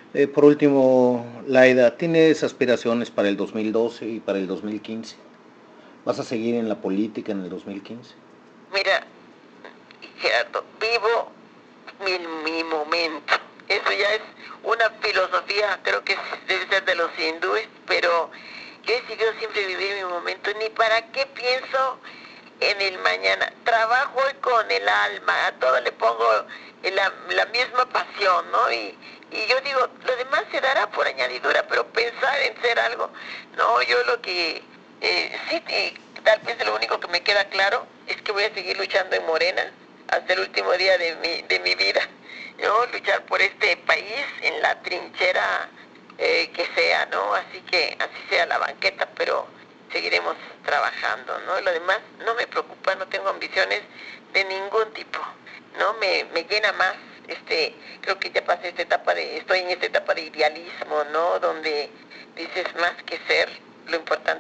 Por último, Laida, ¿tienes aspiraciones para el 2012 y para el 2015? ¿Vas a seguir en la política en el 2015? Mira, Gerardo, vivo mi momento. Eso ya es una filosofía, creo que debe ser de los hindúes, pero yo he decidido siempre vivir mi momento. Ni para qué pienso en el mañana. Trabajo hoy con el alma, a todo le pongo la misma pasión, ¿no? Y yo digo, lo demás se dará por añadidura, pero pensar en ser algo, no, yo lo que, sí, tal vez lo único que me queda claro es que voy a seguir luchando en Morena hasta el último día de mi vida, ¿no? Luchar por este país en la trinchera que sea, ¿no? Así que así sea la banqueta, pero seguiremos trabajando, ¿no? Lo demás no me preocupa, no tengo ambiciones de ningún tipo, ¿no? Me llena más, creo que ya pasé estoy en esta etapa de idealismo, ¿no? Donde dices más que ser, lo importante